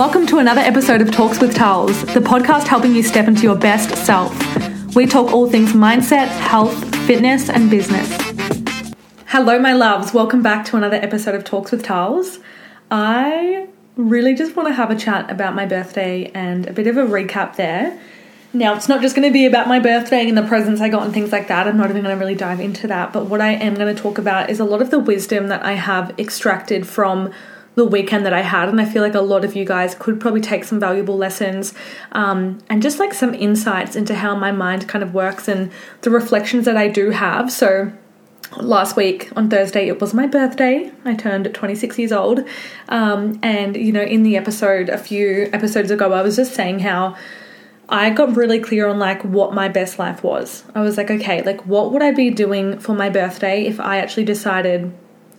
Welcome to another episode of Talks with Tals, the podcast helping you step into your best self. We talk all things mindset, health, fitness, and business. Hello, my loves. Welcome back to another episode of Talks with Tals. I really just want to have a chat about my birthday and a bit of a recap there. Now, it's not just going to be about my birthday and the presents I got and things like that. I'm not even going to really dive into that. But what I am going to talk about is a lot of the wisdom that I have extracted from the weekend that I had, and I feel like a lot of you guys could probably take some valuable lessons and just like some insights into how my mind kind of works and the reflections that I do have. So last week on Thursday, it was my birthday. I turned 26 years old, and you know, in the episode a few episodes ago, I was just saying how I got really clear on like what my best life was. I was like, okay, like what would I be doing for my birthday if I actually decided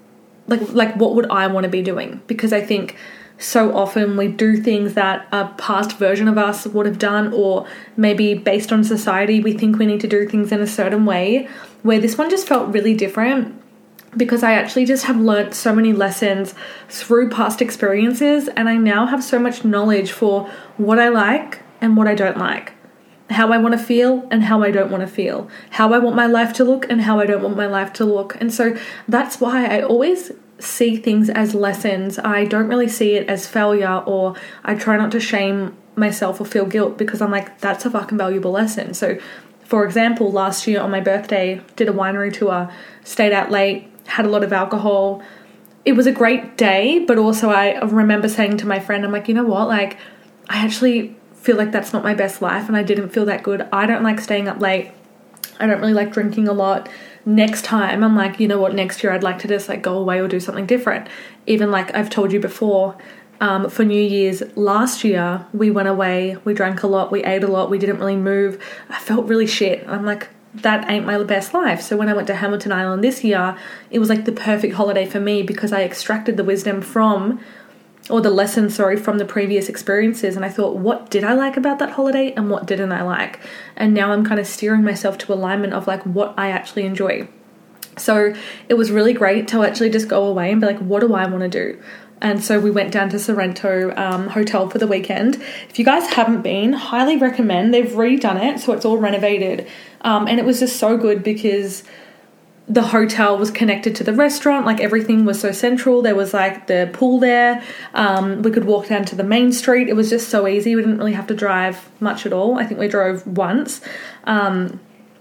like what would I want to be doing? Because I think so often we do things that a past version of us would have done, or maybe based on society, we think we need to do things in a certain way, where this one just felt really different because I actually just have learnt so many lessons through past experiences, and I now have so much knowledge for what I like and what I don't like, how I want to feel and how I don't want to feel, how I want my life to look and how I don't want my life to look. And so that's why I always see things as lessons. I don't really see it as failure, or I try not to shame myself or feel guilt, because I'm like, that's a fucking valuable lesson. So for example, last year on my birthday, did a winery tour, stayed out late, had a lot of alcohol. It was a great day, but also I remember saying to my friend, I'm like, you know what, like I actually feel like that's not my best life and I didn't feel that good. I don't like staying up late. I don't really like drinking a lot. Next time, I'm like, you know what, next year I'd like to just like go away or do something different. Even like I've told you before, for New Year's last year, we went away, we drank a lot, we ate a lot, we didn't really move. I felt really shit. I'm like, that ain't my best life. So when I went to Hamilton Island this year, it was like the perfect holiday for me because I extracted the wisdom from the lessons, from the previous experiences. And I thought, what did I like about that holiday and what didn't I like? And now I'm kind of steering myself to alignment of like what I actually enjoy. So it was really great to actually just go away and be like, what do I want to do? And so we went down to Sorrento Hotel for the weekend. If you guys haven't been, highly recommend. They've redone it, so it's all renovated. And it was just so good because the hotel was connected to the restaurant, like everything was so central. There was like the pool there. We could walk down to the main street. It was just so easy. We didn't really have to drive much at all. I think we drove once. And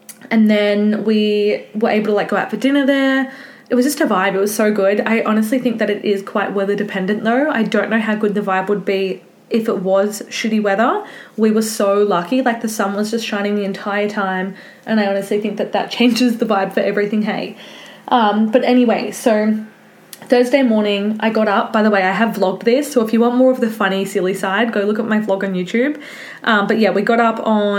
then we were able to like go out for dinner there. It was just a vibe. It was so good. I honestly think that it is quite weather dependent though. I don't know how good the vibe would be if it was shitty weather. We were so lucky, like the sun was just shining the entire time, and I honestly think that that changes the vibe for everything, hey. But anyway, so Thursday morning I got up. By the way, I have vlogged this, so if you want more of the funny, silly side, go look at my vlog on YouTube. But yeah, I got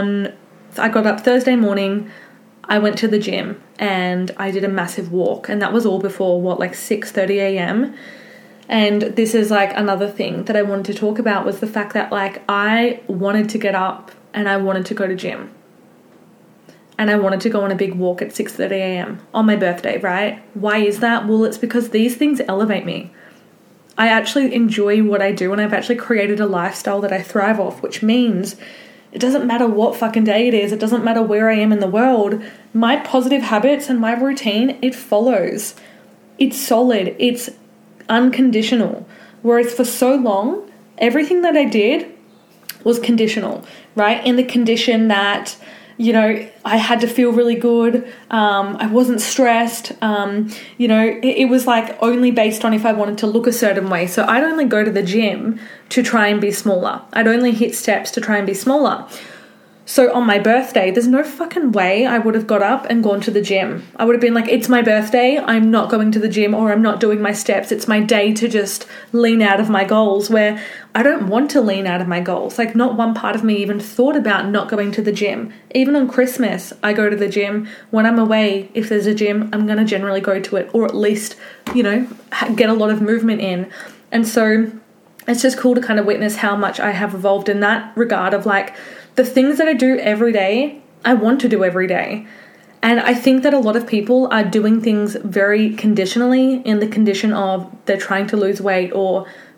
up Thursday morning, I went to the gym and I did a massive walk, and that was all before 6:30 a.m. And this is like another thing that I wanted to talk about, was the fact that like I wanted to get up and I wanted to go to gym. And I wanted to go on a big walk at 6:30 a.m. on my birthday, right? Why is that? Well, it's because these things elevate me. I actually enjoy what I do, and I've actually created a lifestyle that I thrive off, which means it doesn't matter what fucking day it is. It doesn't matter where I am in the world. My positive habits and my routine, it follows. It's solid. It's unconditional. Whereas for so long, everything that I did was conditional, right? In the condition that, you know, I had to feel really good. I wasn't stressed. It was like only based on if I wanted to look a certain way. So I'd only go to the gym to try and be smaller. I'd only hit steps to try and be smaller. So on my birthday, there's no fucking way I would have got up and gone to the gym. I would have been like, it's my birthday, I'm not going to the gym, or I'm not doing my steps. It's my day to just lean out of my goals, where I don't want to lean out of my goals. Like not one part of me even thought about not going to the gym. Even on Christmas, I go to the gym. When I'm away, if there's a gym, I'm going to generally go to it, or at least, you know, get a lot of movement in. And so it's just cool to kind of witness how much I have evolved in that regard of like, the things that I do every day, I want to do every day. And I think that a lot of people are doing things very conditionally, in the condition of they're trying to lose weight, or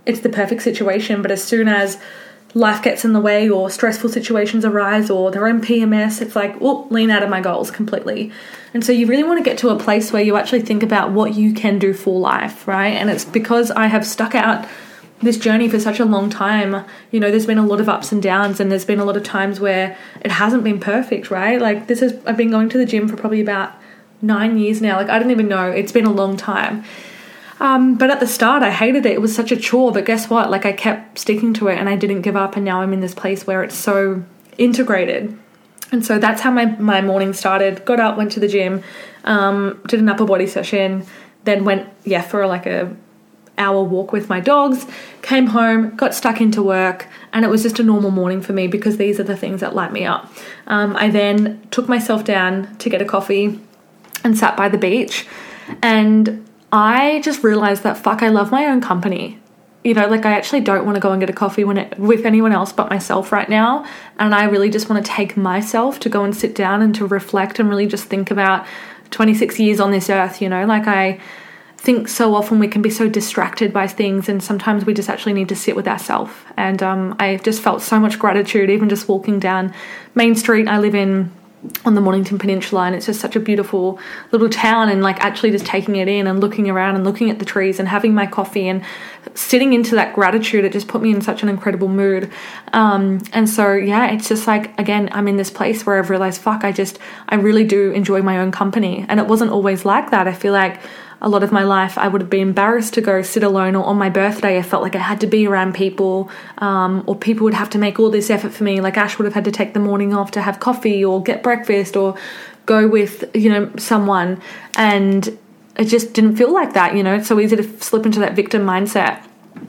it's the perfect situation. But as soon as life gets in the way or stressful situations arise or they're in PMS, it's like, oh, lean out of my goals completely. And so you really want to get to a place where you actually think about what you can do for life, right? And it's because I have stuck out this journey for such a long time. You know, there's been a lot of ups and downs, and there's been a lot of times where it hasn't been perfect, right? Like I've been going to the gym for probably about 9 years now. Like, I don't even know. It's been a long time. But at the start, I hated it. It was such a chore. But guess what? Like, I kept sticking to it and I didn't give up. And now I'm in this place where it's so integrated. And so that's how my morning started. Got up, went to the gym, did an upper body session, then went, for like a hour walk with my dogs, came home, got stuck into work, and it was just a normal morning for me because these are the things that light me up. I then took myself down to get a coffee and sat by the beach, and I just realized that I love my own company. You know, like, I actually don't want to go and get a coffee with anyone else but myself right now. And I really just want to take myself to go and sit down and to reflect and really just think about 26 years on this earth, you know. Like, I think so often we can be so distracted by things, and sometimes we just actually need to sit with ourselves. And I just felt so much gratitude even just walking down Main Street. I live on the Mornington Peninsula, and it's just such a beautiful little town, and like actually just taking it in and looking around and looking at the trees and having my coffee and sitting into that gratitude, it just put me in such an incredible mood. And so it's just like, again, I'm in this place where I've realized I really do enjoy my own company. And it wasn't always like that. I feel like a lot of my life I would have been embarrassed to go sit alone, or on my birthday I felt like I had to be around people, or people would have to make all this effort for me. Like, Ash would have had to take the morning off to have coffee or get breakfast or go with, someone, and it just didn't feel like that. It's so easy to slip into that victim mindset.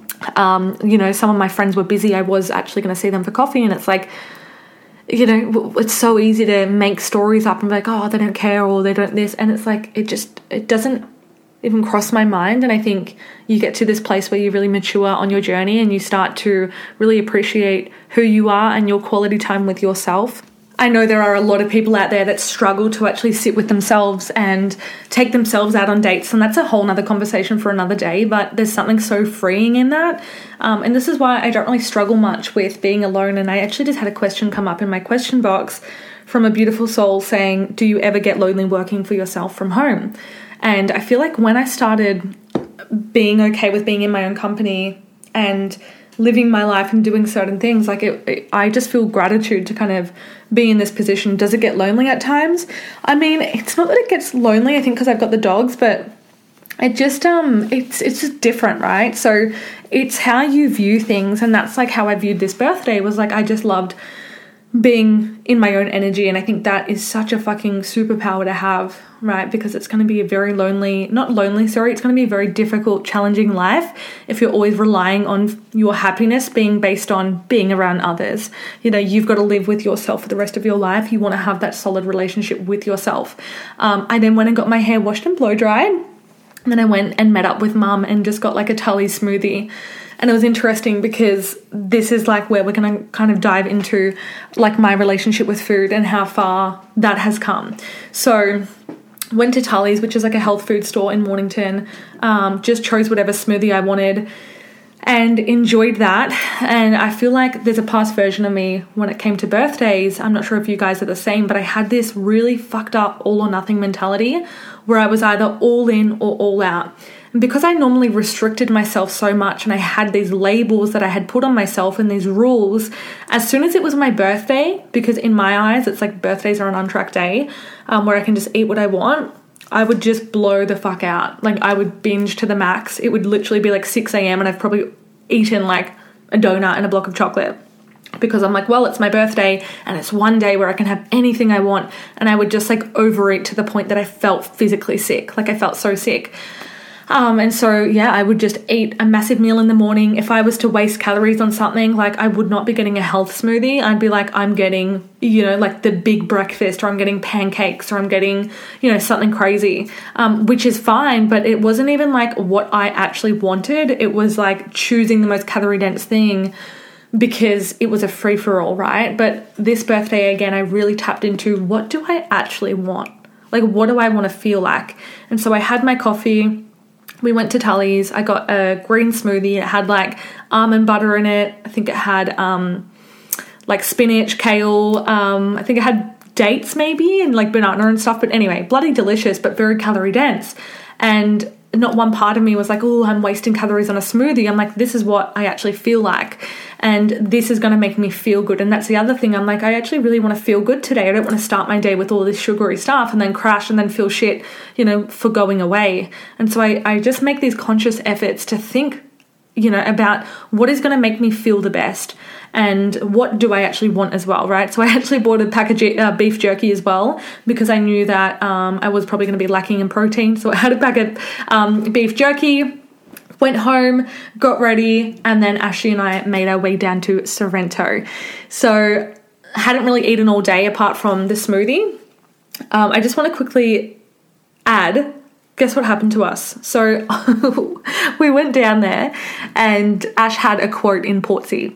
Some of my friends were busy. I was actually going to see them for coffee, and it's like, it's so easy to make stories up and be like, oh, they don't care, or they don't this, and it's like, it doesn't even cross my mind. And I think you get to this place where you really mature on your journey and you start to really appreciate who you are and your quality time with yourself. I know there are a lot of people out there that struggle to actually sit with themselves and take themselves out on dates, and that's a whole nother conversation for another day, but there's something so freeing in that. And this is why I don't really struggle much with being alone. And I actually just had a question come up in my question box from a beautiful soul saying, do you ever get lonely working for yourself from home? And I feel like when I started being okay with being in my own company and living my life and doing certain things, like I just feel gratitude to kind of be in this position. Does it get lonely at times? I mean, it's not that it gets lonely, I think, because I've got the dogs, but it just it's just different, right? So it's how you view things, and that's like how I viewed this birthday. Was like, I just loved being in my own energy, and I think that is such a fucking superpower to have, right? Because it's going to be a very it's going to be a very difficult, challenging life if you're always relying on your happiness being based on being around others. You've got to live with yourself for the rest of your life. You want to have that solid relationship with yourself. I then went and got my hair washed and blow dried, and then I went and met up with mum and just got like a Tully smoothie. And it was interesting because this is like where we're going to kind of dive into like my relationship with food and how far that has come. So went to Tully's, which is like a health food store in Mornington, just chose whatever smoothie I wanted and enjoyed that. And I feel like there's a past version of me when it came to birthdays. I'm not sure if you guys are the same, but I had this really fucked up all or nothing mentality where I was either all in or all out. And because I normally restricted myself so much and I had these labels that I had put on myself and these rules, as soon as it was my birthday, because in my eyes, it's like birthdays are an untracked day where I can just eat what I want, I would just blow the fuck out. Like, I would binge to the max. It would literally be like 6 a.m. and I've probably eaten like a donut and a block of chocolate because I'm like, well, it's my birthday and it's one day where I can have anything I want. And I would just like overeat to the point that I felt physically sick. Like, I felt so sick. And so, I would just eat a massive meal in the morning. If I was to waste calories on something, like, I would not be getting a health smoothie. I'd be like, I'm getting, like the big breakfast, or I'm getting pancakes, or I'm getting, something crazy, which is fine. But it wasn't even like what I actually wanted. It was like choosing the most calorie dense thing because it was a free for all, right? But this birthday, again, I really tapped into, what do I actually want? Like, what do I want to feel like? And so I had my coffee, we went to Tully's. I got a green smoothie. It had like almond butter in it. I think it had like spinach, kale. I think it had dates maybe and like banana and stuff. But anyway, bloody delicious, but very calorie dense. And not one part of me was like, oh, I'm wasting calories on a smoothie. I'm like, this is what I actually feel like. And this is going to make me feel good. And that's the other thing. I'm like, I actually really want to feel good today. I don't want to start my day with all this sugary stuff and then crash and then feel shit, for going away. And so I just make these conscious efforts to think, about what is going to make me feel the best and what do I actually want as well, right? So I actually bought a pack of beef jerky as well because I knew that I was probably going to be lacking in protein. So I had a pack of beef jerky, went home, got ready, and then Ashley and I made our way down to Sorrento. So I hadn't really eaten all day apart from the smoothie. I just want to quickly add, guess what happened to us? So we went down there and Ash had a quote in Portsea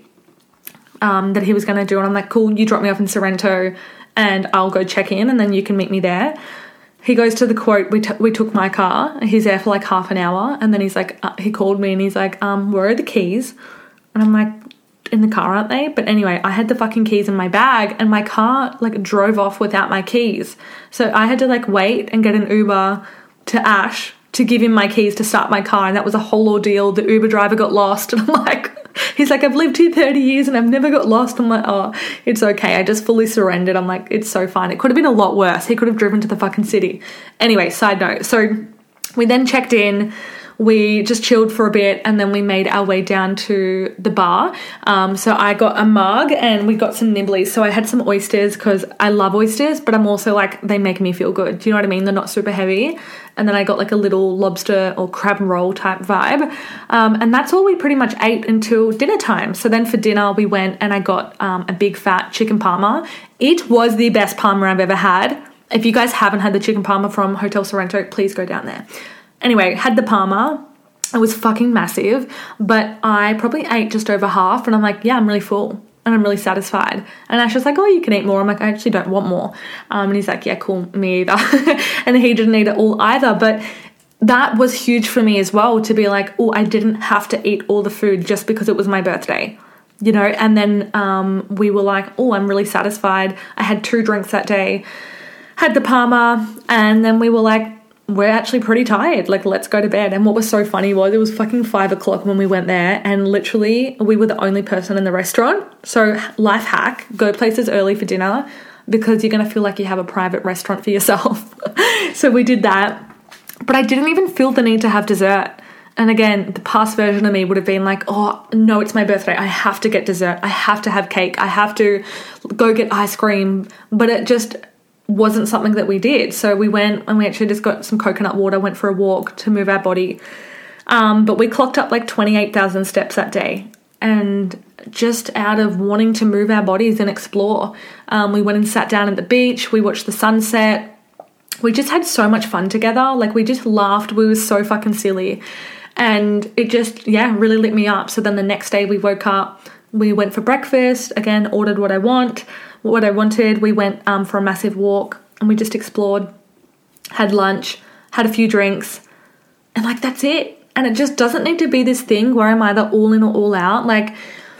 that he was going to do. And I'm like, cool, you drop me off in Sorrento and I'll go check in and then you can meet me there. He goes to the quote, we took my car. He's there for like half an hour. And then he's like, he called me and he's like, where are the keys? And I'm like, in the car, aren't they? But anyway, I had the fucking keys in my bag and my car like drove off without my keys. So I had to like wait and get an Uber to Ash to give him my keys to start my car, and that was a whole ordeal. The Uber driver got lost and I'm like, he's like, I've lived here 30 years and I've never got lost. I'm like, oh, it's okay. I just fully surrendered. I'm like, it's so fine. It could have been a lot worse. He could have driven to the fucking city. Anyway, side note. So we then checked in. We just chilled for a bit and then we made our way down to the bar. So I got a mug and we got some nibblies. So I had some oysters because I love oysters, but I'm also like, they make me feel good. Do you know what I mean? They're not super heavy. And then I got like a little lobster or crab roll type vibe. And that's all we pretty much ate until dinner time. So then for dinner we went and I got a big fat chicken parma. It was the best parma I've ever had. If you guys haven't had the chicken parma from Hotel Sorrento, please go down there. Anyway, had the parma. It was fucking massive, but I probably ate just over half and I'm like, yeah, I'm really full and I'm really satisfied. And Ash was like, oh, you can eat more. I'm like, I actually don't want more. And he's like, yeah, cool, me either. And he didn't eat it all either, but that was huge for me as well to be like, oh, I didn't have to eat all the food just because it was my birthday, and then we were like, oh, I'm really satisfied. I had 2 drinks that day, had the parma, and then we were like, we're actually pretty tired, like let's go to bed. And what was so funny was it was fucking 5 o'clock when we went there and literally we were the only person in the restaurant. So life hack, go places early for dinner because you're going to feel like you have a private restaurant for yourself. So we did that, but I didn't even feel the need to have dessert. And again, the past version of me would have been like, oh no, it's my birthday, I have to get dessert, I have to have cake, I have to go get ice cream. But it just wasn't something that we did. So we went and we actually just got some coconut water, went for a walk to move our body. But we clocked up like 28,000 steps that day. And just out of wanting to move our bodies and explore, we went and sat down at the beach. We watched the sunset. We just had so much fun together. Like we just laughed. We were so fucking silly. And it just, really lit me up. So then the next day we woke up, we went for breakfast, again, ordered what I wanted. We went for a massive walk and we just explored, had lunch, had a few drinks, and like that's it. And it just doesn't need to be this thing where I'm either all in or all out. Like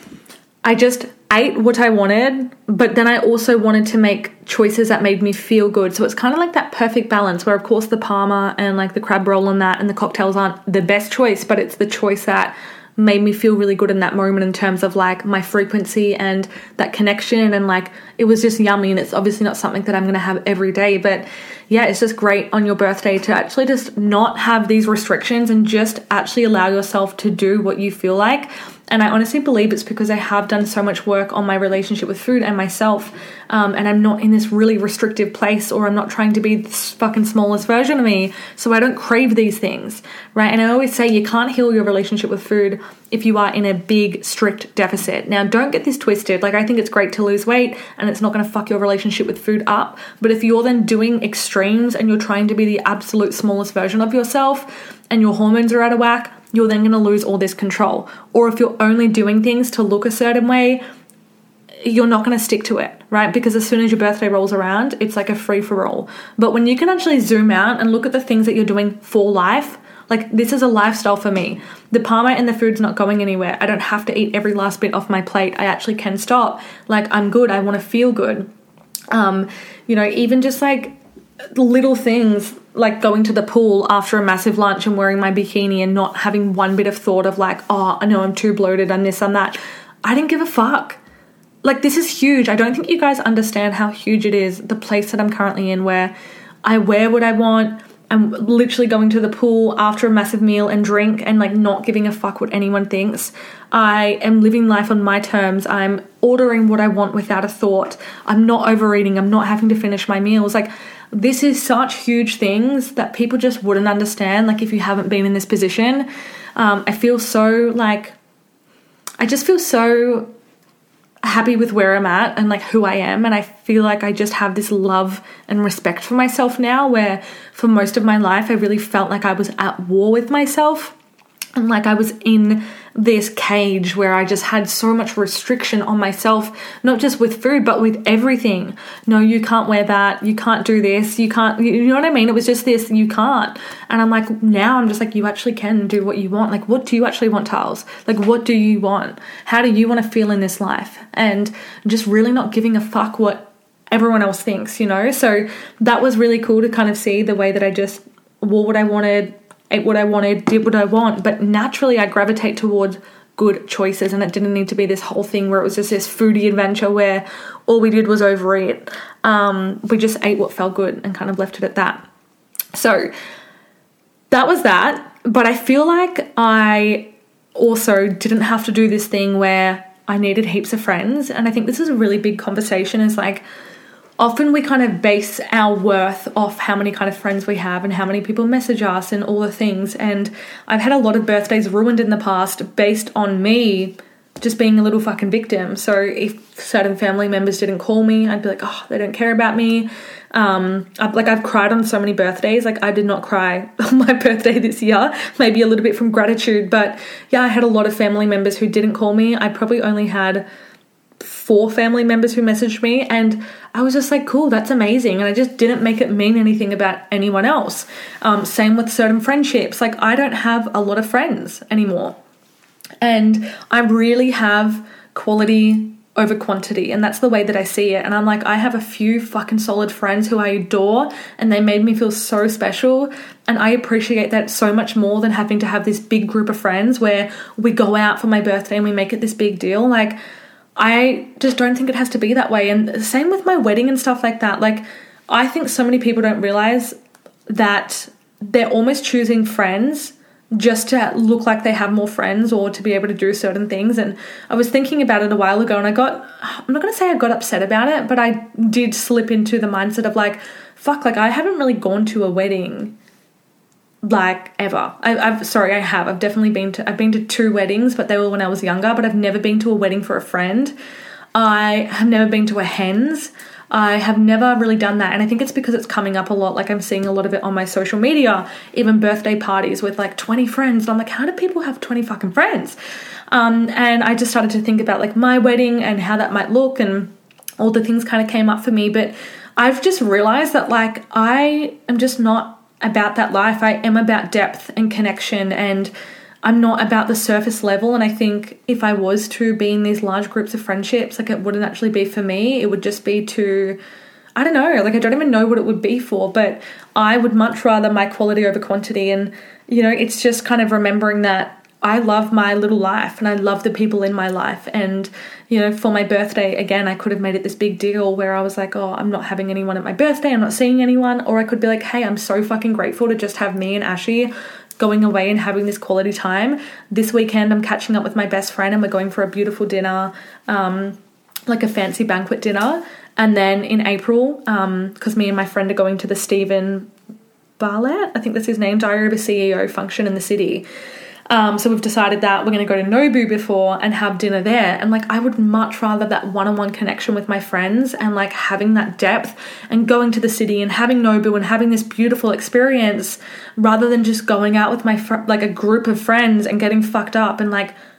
I just ate what I wanted, but then I also wanted to make choices that made me feel good. So it's kind of like that perfect balance where of course the parma and like the crab roll and that and the cocktails aren't the best choice, but it's the choice that made me feel really good in that moment in terms of like my frequency and that connection, and like it was just yummy. And it's obviously not something that I'm going to have every day, but yeah, it's just great on your birthday to actually just not have these restrictions and just actually allow yourself to do what you feel like. And I honestly believe it's because I have done so much work on my relationship with food and myself, and I'm not in this really restrictive place, or I'm not trying to be this fucking smallest version of me, so I don't crave these things, right? And I always say you can't heal your relationship with food if you are in a big, strict deficit. Now, don't get this twisted. Like, I think it's great to lose weight and it's not going to fuck your relationship with food up, but if you're then doing extremes and you're trying to be the absolute smallest version of yourself and your hormones are out of whack, you're then going to lose all this control. Or if you're only doing things to look a certain way, you're not going to stick to it, right? Because as soon as your birthday rolls around, it's like a free for all. But when you can actually zoom out and look at the things that you're doing for life, Like, this is a lifestyle for me. The Parma and the food's not going anywhere. I don't have to eat every last bit off my plate. I actually can stop. Like, I'm good. I want to feel good. Even just like little things like going to the pool after a massive lunch and wearing my bikini and not having one bit of thought of like, oh, I know I'm too bloated and this and that. I didn't give a fuck. Like, this is huge. I don't think you guys understand how huge it is, the place that I'm currently in, where I wear what I want. I'm literally going to the pool after a massive meal and drink and like not giving a fuck what anyone thinks. I am living life on my terms. I'm ordering what I want without a thought. I'm not overeating. I'm not having to finish my meals. Like, this is such huge things that people just wouldn't understand. Like, if you haven't been in this position, I just feel so happy with where I'm at and like who I am, and I feel like I just have this love and respect for myself now, where for most of my life I really felt like I was at war with myself and like I was in this cage where I just had so much restriction on myself, not just with food but with everything. No, you can't wear that, you can't do this, you can't, you know what I mean? It was just this, you can't. And I'm like, now I'm just like, you actually can do what you want. Like, what do you actually want, Tiles? Like, what do you want? How do you want to feel in this life? And just really not giving a fuck what everyone else thinks, you know? So that was really cool to kind of see the way that I just wore what I wanted, ate what I wanted, did what I want, but naturally I gravitate towards good choices, and it didn't need to be this whole thing where it was just this foodie adventure where all we did was overeat. We just ate what felt good and kind of left it at that. So that was that, but I feel like I also didn't have to do this thing where I needed heaps of friends, and I think this is a really big conversation, is like, often we kind of base our worth off how many kind of friends we have and how many people message us and all the things. And I've had a lot of birthdays ruined in the past based on me just being a little fucking victim. So if certain family members didn't call me, I'd be like, oh, they don't care about me. I've cried on so many birthdays. Like, I did not cry on my birthday this year, maybe a little bit from gratitude. But yeah, I had a lot of family members who didn't call me. I probably only had 4 family members who messaged me, and I was just like, cool, that's amazing. And I just didn't make it mean anything about anyone else. Same with certain friendships. Like, I don't have a lot of friends anymore, and I really have quality over quantity, and that's the way that I see it. And I'm like, I have a few fucking solid friends who I adore, and they made me feel so special, and I appreciate that so much more than having to have this big group of friends where we go out for my birthday and we make it this big deal. Like, I just don't think it has to be that way. And same with my wedding and stuff like that. Like, I think so many people don't realize that they're almost choosing friends just to look like they have more friends or to be able to do certain things. And I was thinking about it a while ago, and I'm not going to say I got upset about it, but I did slip into the mindset of like, fuck, like, I haven't really gone to a wedding like ever. I've definitely been to 2 weddings, but they were when I was younger, but I've never been to a wedding for a friend. I have never been to a hen's. I have never really done that, and I think it's because it's coming up a lot. Like, I'm seeing a lot of it on my social media, even birthday parties with like 20 friends, and I'm like, how do people have 20 fucking friends? And I just started to think about like my wedding and how that might look, and all the things kind of came up for me. But I've just realized that like, I am just not about that life. I am about depth and connection, and I'm not about the surface level. And I think if I was to be in these large groups of friendships, like, it wouldn't actually be for me. It would just be to, I don't know, like, I don't even know what it would be for, but I would much rather my quality over quantity. And, you know, it's just kind of remembering that I love my little life and I love the people in my life. And, you know, for my birthday, again, I could have made it this big deal where I was like, oh, I'm not having anyone at my birthday, I'm not seeing anyone. Or I could be like, hey, I'm so fucking grateful to just have me and Ashy going away and having this quality time. This weekend, I'm catching up with my best friend and we're going for a beautiful dinner, like a fancy banquet dinner. And then in April, because me and my friend are going to the Stephen Bartlett, I think that's his name, Diary of a CEO function in the city. So we've decided that we're going to go to Nobu before and have dinner there. And like, I would much rather that one-on-one connection with my friends and like having that depth and going to the city and having Nobu and having this beautiful experience rather than just going out with my like a group of friends and getting fucked up and like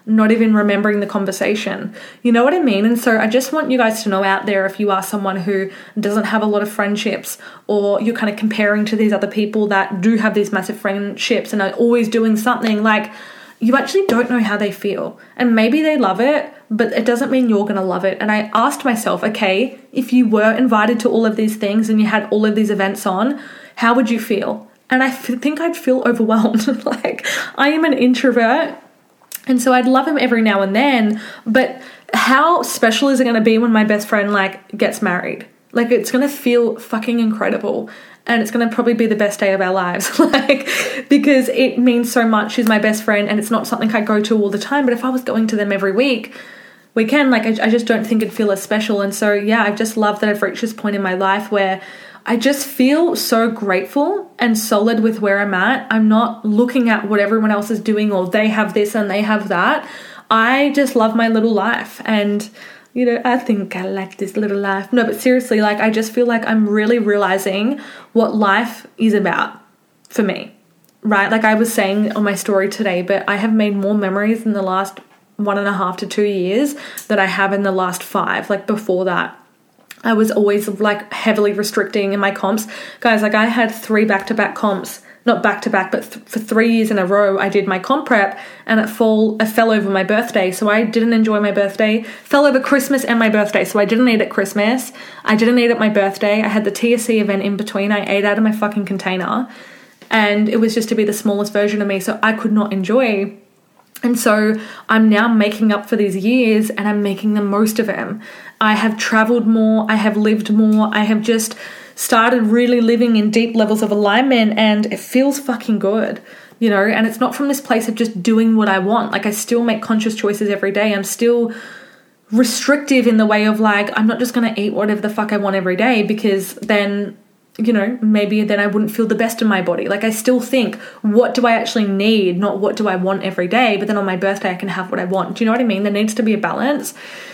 not even remembering the conversation. You know what I mean? And so I just want you guys to know out there, if you are someone who doesn't have a lot of friendships, or you're kind of comparing to these other people that do have these massive friendships and are always doing something, like, you actually don't know how they feel. And maybe they love it, but it doesn't mean you're going to love it. And I asked myself, okay, if you were invited to all of these things and you had all of these events on, how would you feel? And I think I'd feel overwhelmed. Like, I am an introvert, and so I'd love him every now and then, but how special is it going to be when my best friend, like, gets married? Like, it's going to feel fucking incredible, and it's going to probably be the best day of our lives, like, because it means so much. She's my best friend, and it's not something I go to all the time, but if I was going to them every weekend, like, I just don't think it'd feel as special. And so, yeah, I've just loved that I've reached this point in my life where I just feel so grateful and solid with where I'm at. I'm not looking at what everyone else is doing, or they have this and they have that. I just love my little life, and, you know, I think I like this little life. No, but seriously, like, I just feel like I'm really realizing what life is about for me, right? Like I was saying on my story today, but I have made more memories in the last 1.5 to 2 years than I have in the last 5. Like, before that, I was always, like, heavily restricting in my comps. Guys, like, I had 3 back-to-back comps. Not back-to-back, but for 3 years in a row, I did my comp prep, and it fell over my birthday. So I didn't enjoy my birthday. Fell over Christmas and my birthday. So I didn't eat at Christmas. I didn't eat at my birthday. I had the TSC event in between. I ate out of my fucking container. And it was just to be the smallest version of me. So I could not enjoy. And so I'm now making up for these years, and I'm making the most of them. I have traveled more. I have lived more. I have just started really living in deep levels of alignment, and it feels fucking good, you know. And it's not from this place of just doing what I want. Like, I still make conscious choices every day. I'm still restrictive in the way of, like, I'm not just going to eat whatever the fuck I want every day, because then, you know, maybe then I wouldn't feel the best in my body. Like, I still think, what do I actually need, not what do I want every day, but then on my birthday I can have what I want. Do you know what I mean? There needs to be a balance.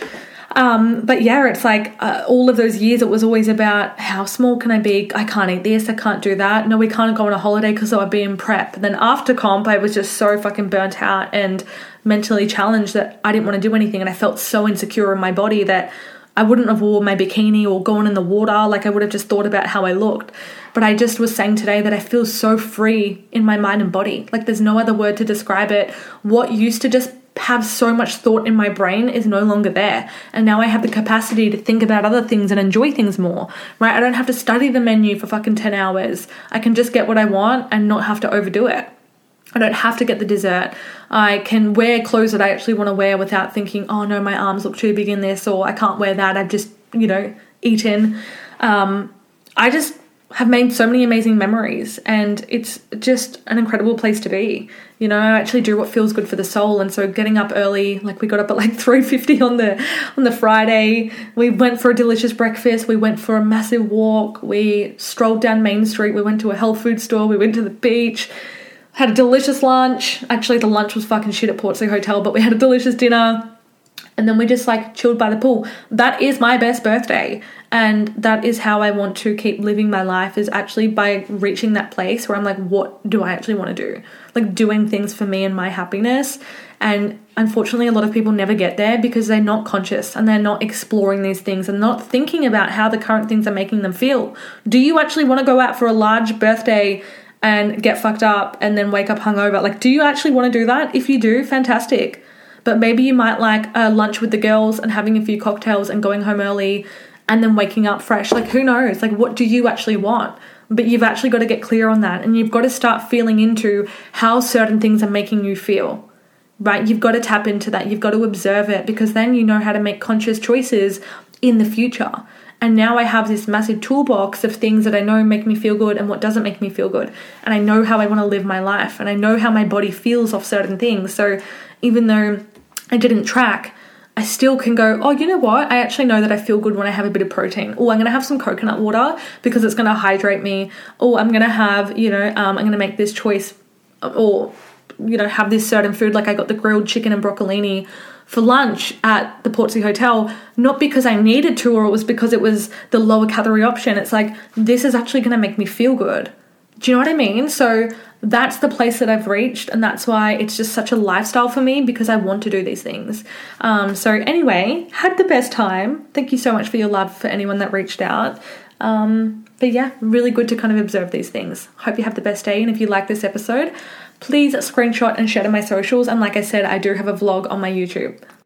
But yeah, it's like all of those years it was always about, how small can I be? I can't eat this, I can't do that. No, we can't go on a holiday because I'll be in prep. And then after comp, I was just so fucking burnt out and mentally challenged that I didn't want to do anything. And I felt so insecure in my body that I wouldn't have worn my bikini or gone in the water. Like, I would have just thought about how I looked. But I just was saying today that I feel so free in my mind and body. Like, there's no other word to describe it. What used to just have so much thought in my brain is no longer there. And now I have the capacity to think about other things and enjoy things more, right? I don't have to study the menu for fucking 10 hours. I can just get what I want and not have to overdo it. I don't have to get the dessert. I can wear clothes that I actually want to wear without thinking, oh no, my arms look too big in this, or I can't wear that. I've just, you know, eaten. I just have made so many amazing memories, and it's just an incredible place to be. You know, I actually do what feels good for the soul. And so getting up early, like, we got up at like 3:50 on the Friday. We went for a delicious breakfast. We went for a massive walk. We strolled down Main Street. We went to a health food store. We went to the beach. Had a delicious lunch. Actually, the lunch was fucking shit at Portsea Hotel, but we had a delicious dinner. And then we just, like, chilled by the pool. That is my best birthday. And that is how I want to keep living my life, is actually by reaching that place where I'm like, what do I actually want to do? Like, doing things for me and my happiness. And unfortunately, a lot of people never get there because they're not conscious and they're not exploring these things and not thinking about how the current things are making them feel. Do you actually want to go out for a large birthday and get fucked up and then wake up hungover? Like, do you actually want to do that? If you do, fantastic. But maybe you might like a lunch with the girls and having a few cocktails and going home early and then waking up fresh. Like, who knows? Like, what do you actually want? But you've actually got to get clear on that, and you've got to start feeling into how certain things are making you feel, right? You've got to tap into that. You've got to observe it, because then you know how to make conscious choices in the future. And now I have this massive toolbox of things that I know make me feel good and what doesn't make me feel good. And I know how I want to live my life, and I know how my body feels off certain things. So even though I didn't track, I still can go, oh, you know what? I actually know that I feel good when I have a bit of protein. Oh, I'm going to have some coconut water because it's going to hydrate me. Oh, I'm going to have, you know, I'm going to make this choice, or, you know, have this certain food. Like, I got the grilled chicken and broccolini for lunch at the Portsea Hotel, not because I needed to, or it was because it was the lower calorie option. It's like, this is actually going to make me feel good. Do you know what I mean? So that's the place that I've reached, and that's why it's just such a lifestyle for me, because I want to do these things. So anyway, had the best time. Thank you so much for your love for anyone that reached out. But yeah, really good to kind of observe these things. Hope you have the best day, and if you like this episode, please screenshot and share to my socials. And like I said, I do have a vlog on my YouTube.